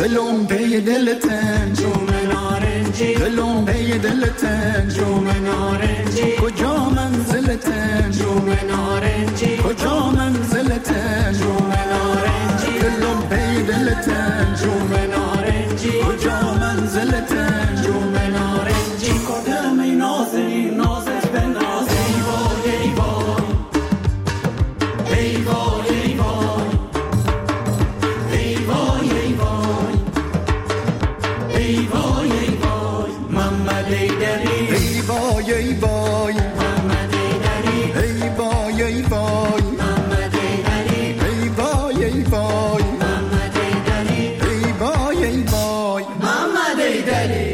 دلم پی دلتن جوم نارنجی، دلم پی دلتن جوم نارنجی، کجا منزلتن جوم نارنجی، کجا منزلتن جوم نارنجی، دلم پی دلتن جوم نارنجی، کجا منزلتن جوم نارنجی، کدام ای نازنین نازت به ناز ای وای ای وای ای وای ای وای ای وای ای وای ای وای محمد ای دری ای وای ای وای محمد ای دری ای وای ای وای محمد ای دری ای وای ای وای محمد ای دری ای وای ای وای محمد ای دری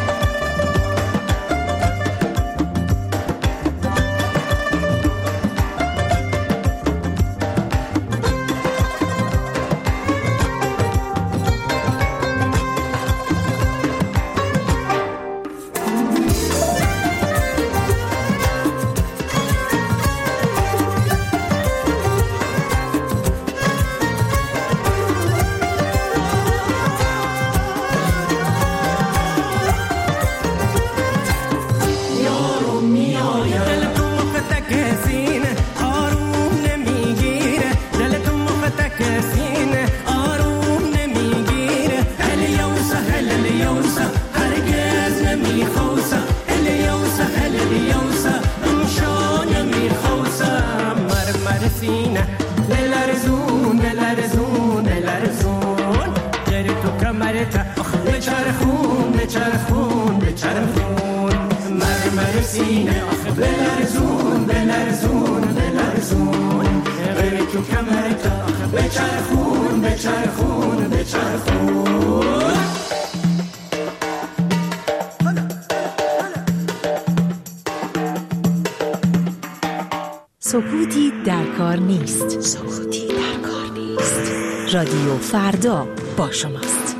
سکوتی در کار نیست. سکوتی در کار نیست. رادیو فردا با شماست.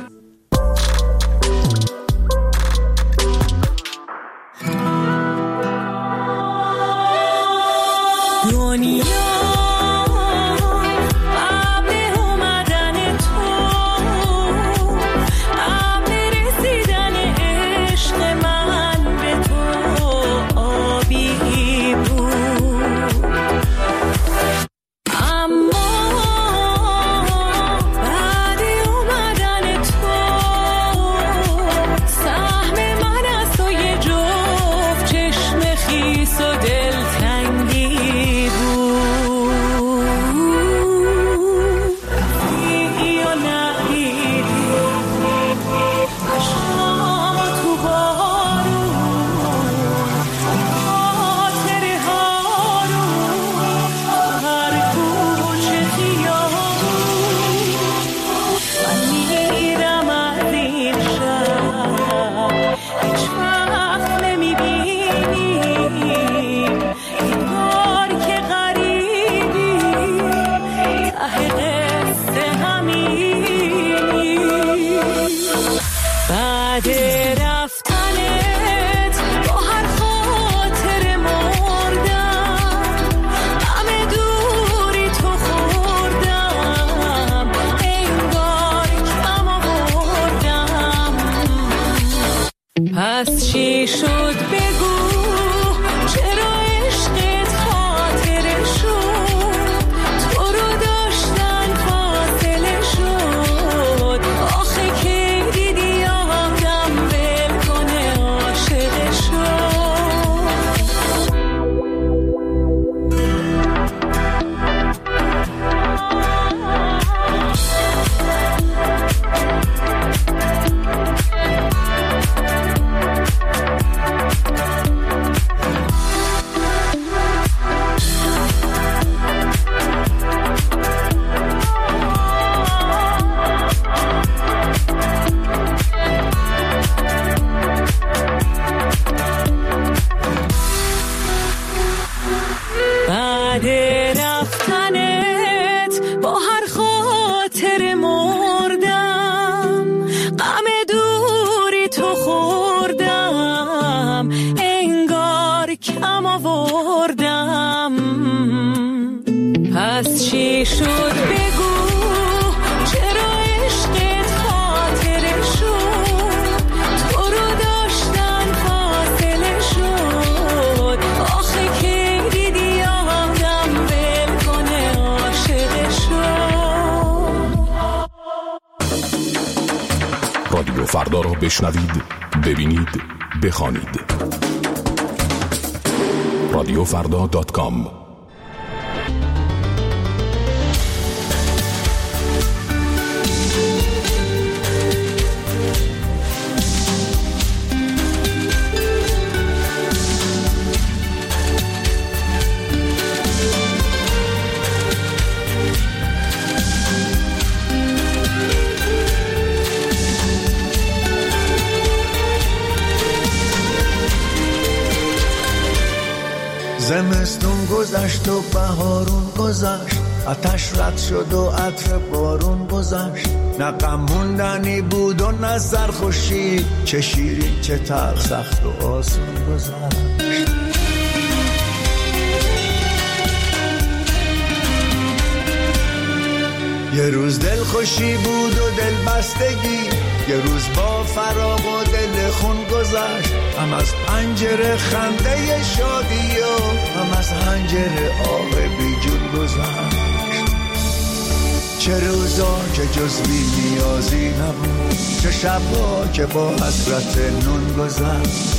پس چی شد بگو چرا عشقت خاطره شد تو رو داشتن فاصله شد آخه کی دیدی آدم ول کنه عاشق بعد رفتنت با هر خاطر مردم غم دوری تو خوردم انگار کم آوردم پس چی شد بگو چرا عشقت خاطر بشنوید، ببینید، بخوانید. radiofrda.com. زمستون گذشت و بهارون گذشت، آتش رد شد و عطر بارون گذشت. نه غم موندنی بود و نه سرخوشی، چه شیرین چه تلخ، سخت و آسون گذشت. یه روز دل خوشی بود و دل بستگی، یه روز با فراق و دل خون گذشت. هم از پنجره خنده شادی و هم از حنجره آه بی جون گذشت. چه روزا که جز بی نیازی نبود، چه شبا که با حسرت نون گذشت.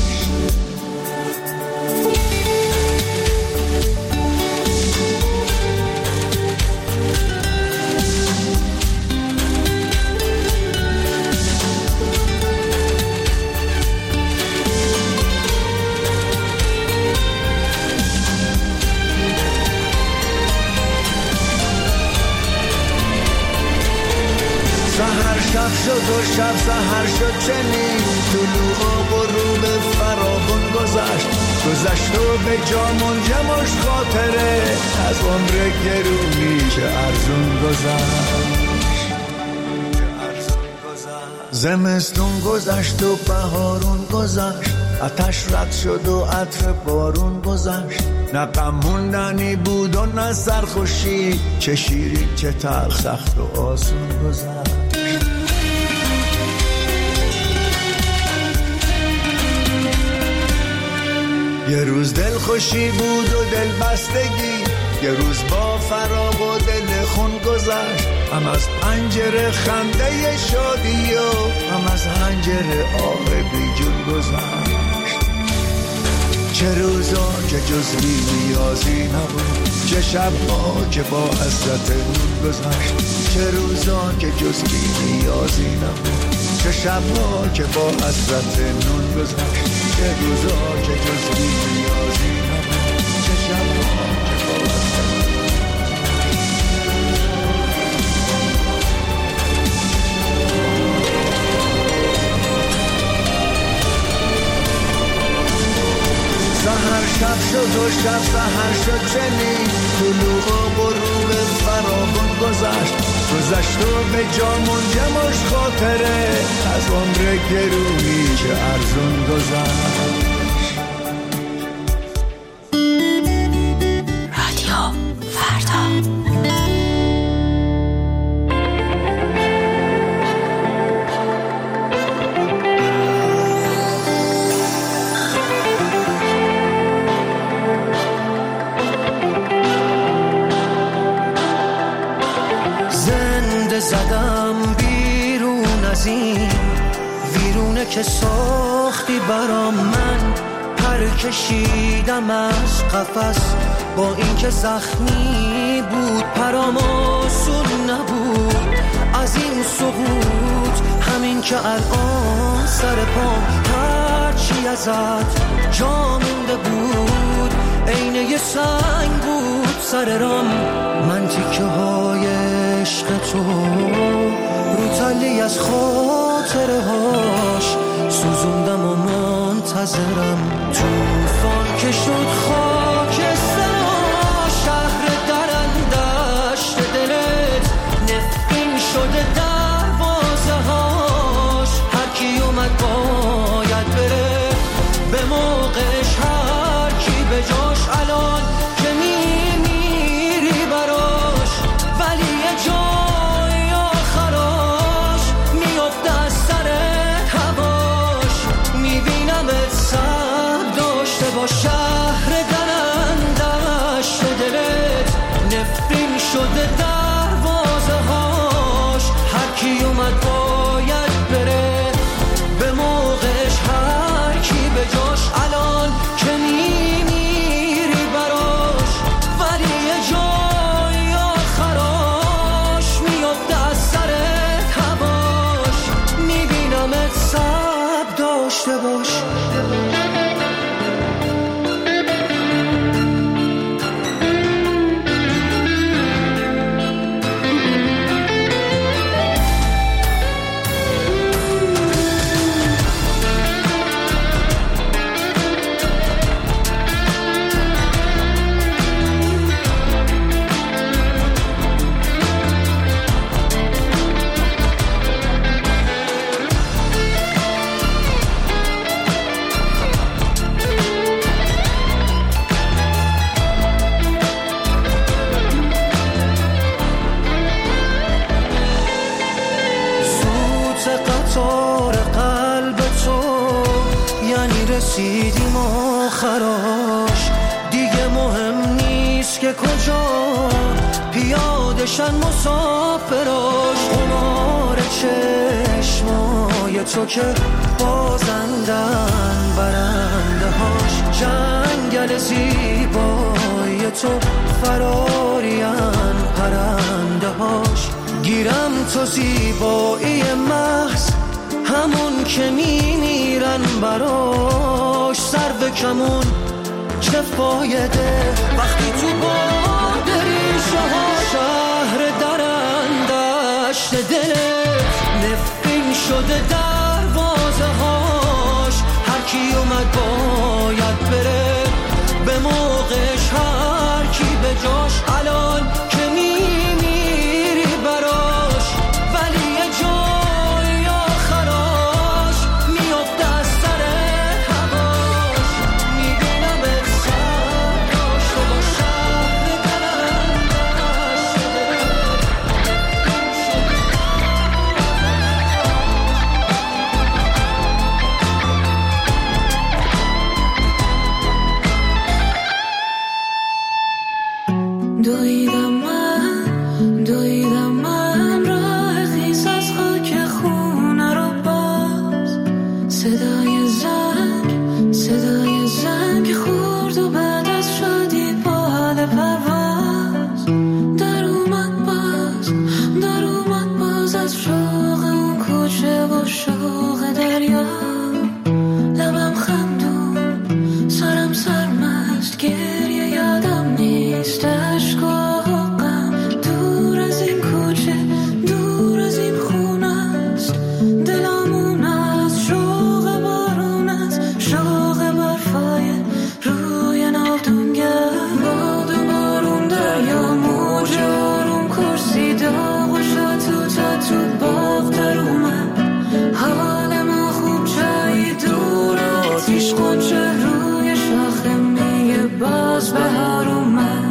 شب شد و شب سحر شد چنین، طلوع و غروب فراغون گذشت. گذشت و به جا منجمش خاطره، از عمر گرونی چه ارزون گذشت. زمستون گذشت و بهارون گذشت، آتش رد شد و عطر بارون گذشت. نه غم موندنی بود و نه سرخوشی، چه شیرین چه تلخ، سخت و آسون گذشت. یه روز دل خوشی بود و دل بستگی، یه روز با فراق و دل خون گذشت. هم از پنجره خنده شادی و هم از حنجره آه بی جون گذشت. چه روزا که جز بی نیازی نبود، چه شبها که با حسرت نون گذشت. چه روزا که جز بی نیازی نبود، چه شبها که با حسرت نون گذشت. چه روزا که جز بی نیازی نبود، چه شبها که با حسرت سحر شب شد و شب سحر شد چنین، طلوع و غروب فراغون گذشت. گذشت و به جا منجمش خاطره، از عمر گرونی چه ارزون گذشت. رادیو فردا. زدم بیرون از این ویرونه که ساختی برام، من پر کشیدم از قفس با این که زخمی بود، پرام آسون نبود از این سقوط. همین که الان سر پام هرچی ازت جا مونده بود، عین یه سنگ بود سر رام. من تیکه های عشق تو رو تلی از خاطره هاش سوزوندم و منتظرم. توفان که شد خاکستر شهر درندشت دلت، نفرین شده دروازه هاش. هر کی اومد باید بره به موقعش، هر کی به جاش الان که میمیری براش. ولی یه جای آخراش میفته از سر هواش، میبینمت سب داشت رسیدیم آخراش، دیگه مهم نیست که کجا پیادشن مسافراش. قمار چشمای تو که بازندن برنده هاش، جنگل زیبای تو فرارین پرنده هاش. گیرم تو زیبایی محض همون که میمیرن براش، سر به کمون چه فایده وقتی تو باد ریشه ها شهر درندشت دلت نفرین شده دروازه هاش. هر کی اومد باید بره به موقعش، هر کی به جاش. الان که میمیری براش ولی یه جای آخراش میفته از سر هواش. میدونم سر داشته با شهر درندش دویدم من راه خیس از خاک خونه رو باز. صدای زنگ خورد و بعد از شادی با حال پرواز در اومد باز از شوق اون کوچه و شوق دریا. لبم خندون سرم سرمست، گریه یادم نیست، عشق و غم دور از این کوچه دور از این خونه است. دلمون از شوق بارون است، شوق برفای روی ناودونگرد. باد و بارون دریا موج آروم کرسی داغ و شد تو باغ در اومد. حال ما خوب جایی دور آتیش قنچه روی شاخه میگه باز بهار اومد.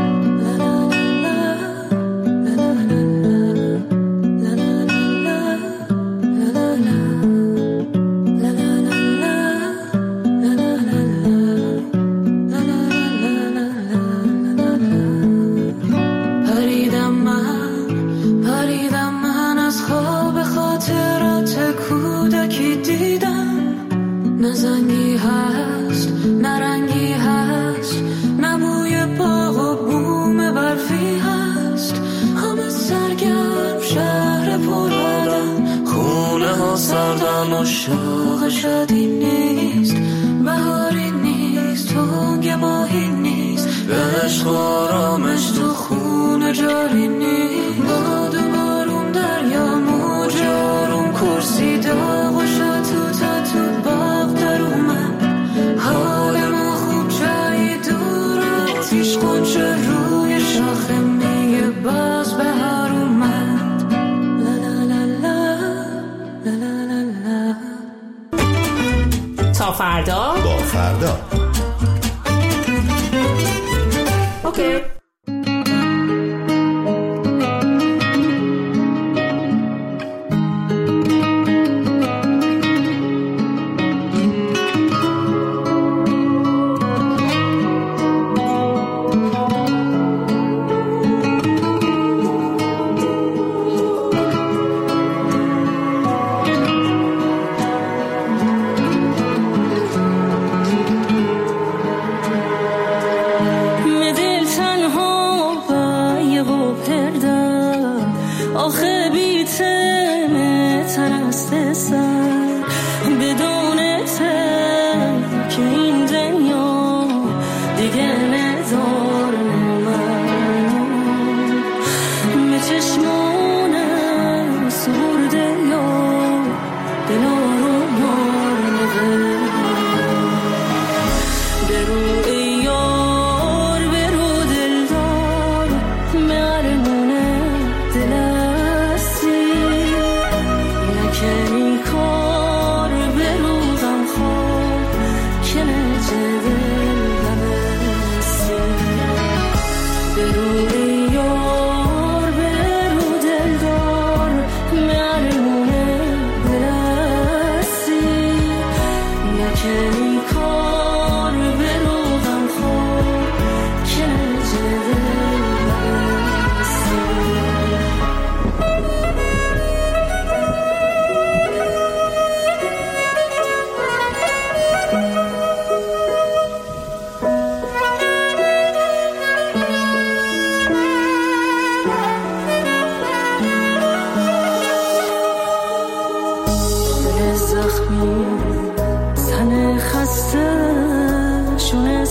پریدم من از خواب خاطرات کودکی دیدم. نه زنگی هست نه رنگی هست، نه بوی باغ و بوم برفی هست. همه سرگرم شهر پر آدم، خونه ها سردن و شوق شادی نیست. بهاری نیست، تنگ ماهی نیست، به عشق و آرامش تو خونه جاری نیست. باد و بارون دریا موج آروم کرسی داغ و شد تو باغ در اومد. حال ما خوب جایی دور آتیش قنچه روی شاخه میگه باز بهار اومد. لا لا لا لا لا لا لا. تا فردا با فردا. اوکی. آخه بیتمه ترست سر بدون تر که این دنیا دیگه ندار من به چشمانم سرده یا دلا رو مارنه به رو یار به رو دلدار مرمونه دلستی نکنی کار به رو غم خواب که نجه دل بستی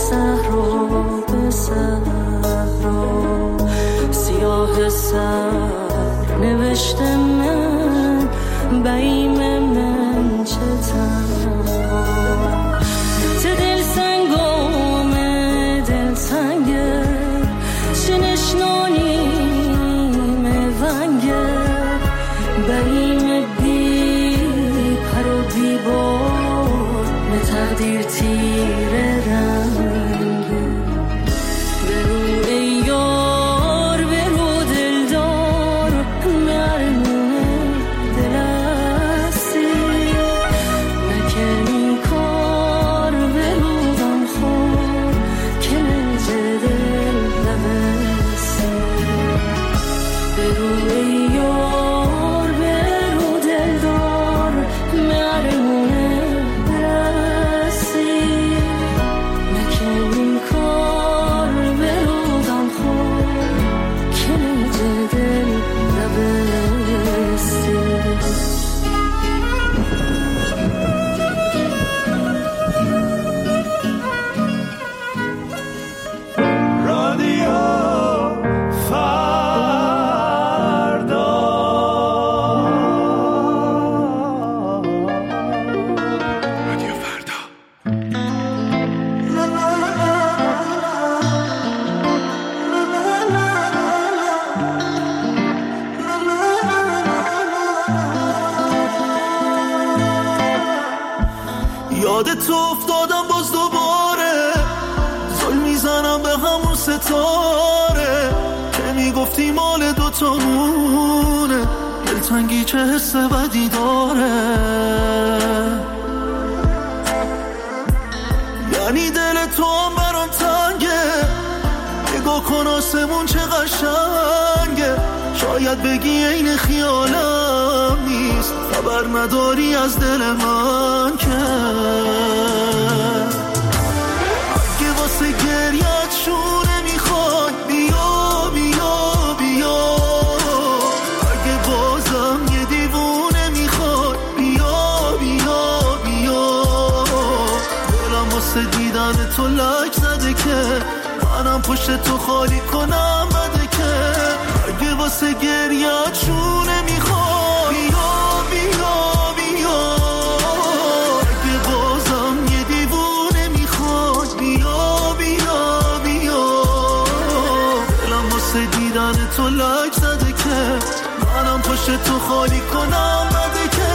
صحرا به صحرا سیاه سر نوشته من بیم من چه تنها چه دل سنگام دل سنگه چه نشنانیم ونگه بیم بی پر و بی بار به تقدیر تیر رنگه برو ای یار برو دلدار مرمونه دل هستی نکن این کار برو غم خور که نجه دل نبستی برو ای یار برو دلدار مرمونه دل هستی نکن این کار برو غم خور که نجه دل نبستی رادیو فردا یادت افتادم باز دوباره زل میزنم به همون ستاره که میگفتی مال دوتامونه دلتنگی چه حس بدی داره یعنی دل تو هم برام تنگه نگاه کن آسمون چه قشنگه شاید بگی این خیالم نیست خبر نداری از دل من که اگه واسه گریت شونه میخوای بیا بیا بیا اگه بازم یه دیوونه میخوای بیا بیا بیا دلم واسه دیدن تو لک زده که منم پشت تو خالی کنم بده که اگه واسه گریت شونه میخوای بیا بیا بیا اگه بازم یه دیوونه میخوای بیا بیا بیا دلم واسه دیدن تو لک زده که منم پشت تو خالی کنم بده که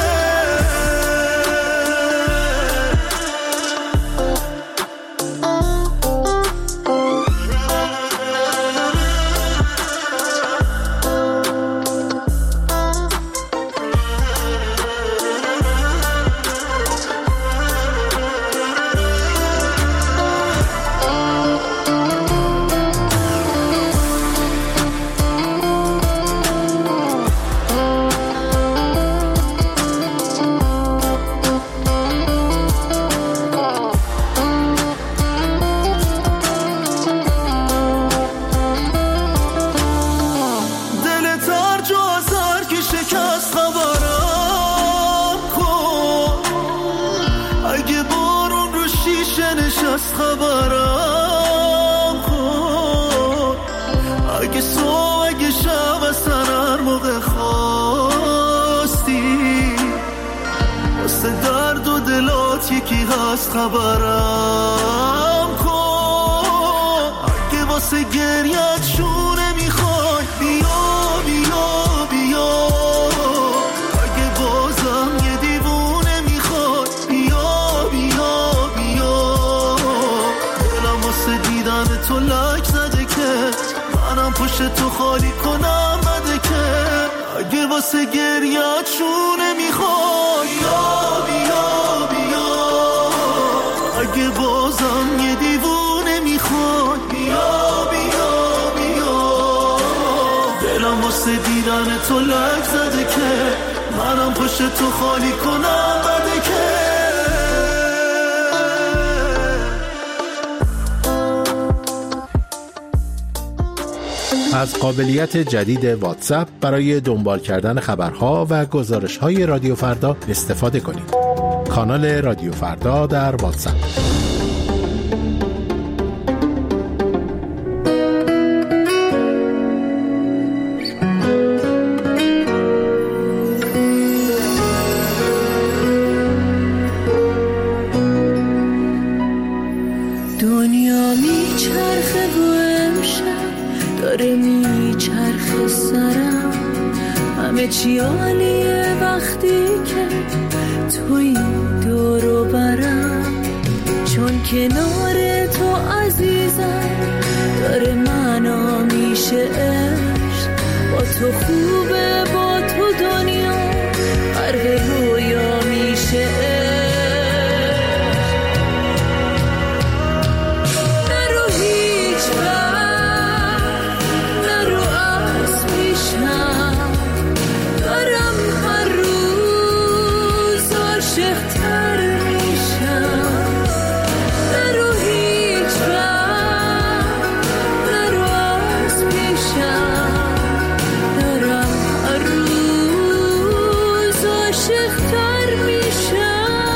خبرم کن اگه صبح اگه شب اصلا هر موقع خواستی واسه درد و دلات یکی هست خبرم کن اگه واسه گریت شونه میخوای بیا بیا بیا اگه بازم یه دیوونه میخوای بیا بیا بیا واسه دیدن تو لک زده که منم پشت تو خالی کنم بده که اگه واسه گریت شونه میخوای بیا بیا بیا اگه بازم یه دیوونه میخوای بیا بیا بیا دلم واسه دیدن تو لک زده که منم پشت تو خالی کنم بده که از قابلیت جدید واتساپ برای دنبال کردن خبرها و گزارش‌های رادیو فردا استفاده کنید. کانال رادیو فردا در واتساپ. دنیا میچرخه و امشب داره میچرخه سرم، همه چی عالیه وقتی که توی دور و برم، چون کنار تو عزیزم داره معنا میشه عشق، با تو خوبه با تو دنیا غرق رویا میشه عشق. نرو هیچ وقت نرو از پیشم، دارم هر روز عاشق‌تر میشم. نرو هیچ وقت نرو از پیشم، دارم هر روز عاشق‌تر میشم.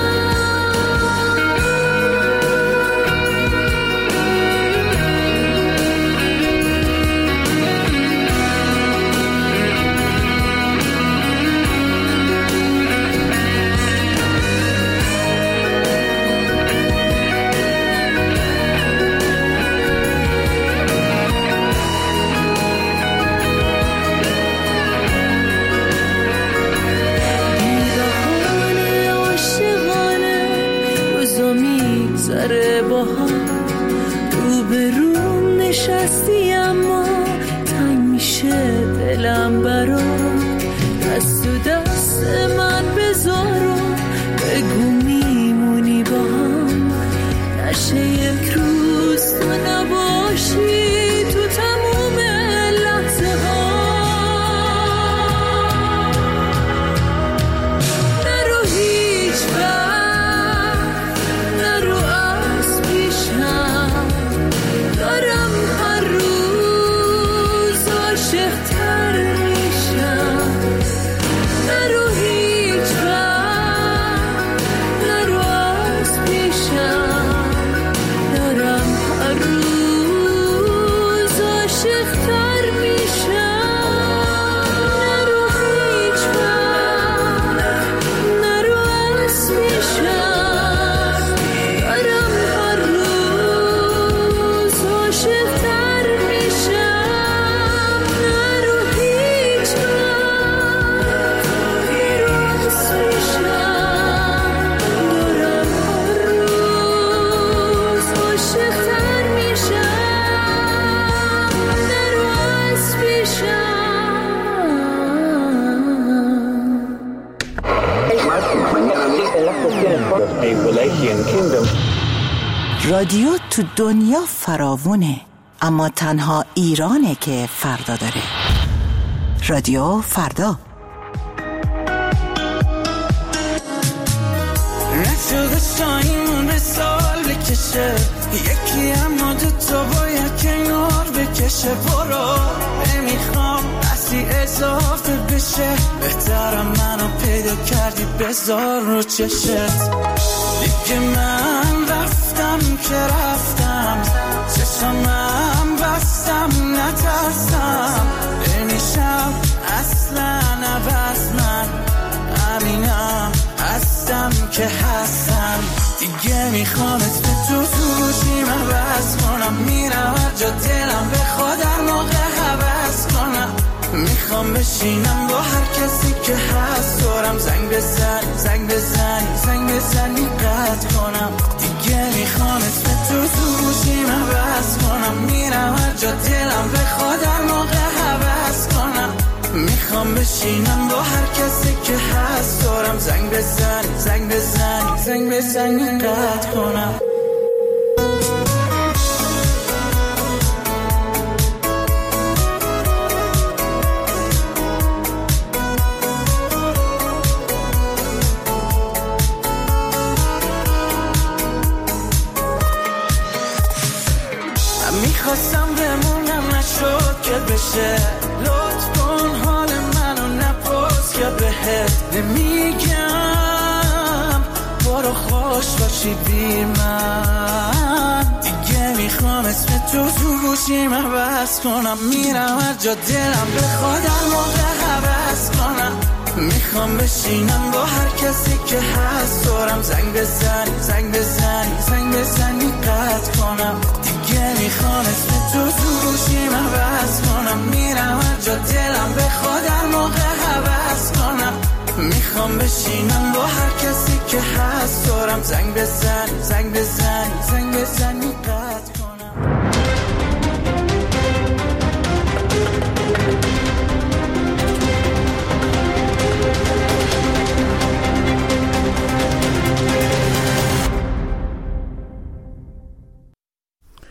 بی‌بهانه عاشقانه روزا میگذره با هم، روبروم نشستی اما تنگ میشه دلم برات، دست تو دست من بذار و بگو میمونی با هم، نشه یک روز تو نباشی تو تموم لحظه ها. نرو هیچ وقت نرو از پیشم، دارم هر روز عاشق‌تر میشم. نرو هیچ وقت نرو از پیشم، دارم هر روز عاشق‌تر میشم. نرو هیچ وقت نرو از پیشم، دارم هر روز عاشق‌تر میشم. نرو هیچ وقت نرو از پیشم، دارم هر روز عاشق‌تر میشم. نرو از پیشم. رادیو تو دنیا فراوونه، اما تنها ایرانه که فردا داره. رادیو فردا. نشده شاهیمون به سال بکشه، یکی اما دوتا باید کنار بکشه. برو نمیخوام اصلی اضافه بشه، بهترم منو پیدا کردی بذار رو چشت. دیگه من رفتم که رفتم، چشمم بستم نترسم، نمیشم اصلا عوض، من امینم هستم که هستم. دیگه میخوامت به تو گوشیم عوض کنم، میرم هر جا دلم بخواد هر موقع حوض کنم. میخوام بشینم با هر کسی که هست دورم، زنگ بزنی زنگ بزنی زنگ بزنی قطع کنم. دیگه میخوامت به تو گوشیم عوض کنم، میرم هر جا دلم بخواد هر موقع حوض کنم. میخوام بشینم با هر کسی که هست دورم، زنگ بزنی زنگ بزنی زنگ بزنی قطع کنم. میخواستم بمونم نشد که بشه، لطف کن حال منو نپرس که بهت نمیگم برو خوش باشی بی من. دیگه میخوام اسم تو گوشیم عوض کنم، میرم هر جا دلم بخواد هر موقع حوض کنم. میخوام بشینم با هر کسی که هست دورم، زنگ بزنی زنگ بزنی زنگ بزنی قطع کنم، دیگه میخوام اسم تو گوشی من بس کنم، میرم هر جا دلم بخواد هر موقع حوض کنم، میخوام بشینم با هر کسی که هست دورم، زنگ بزنی زنگ بزنی زنگ بزنی قطع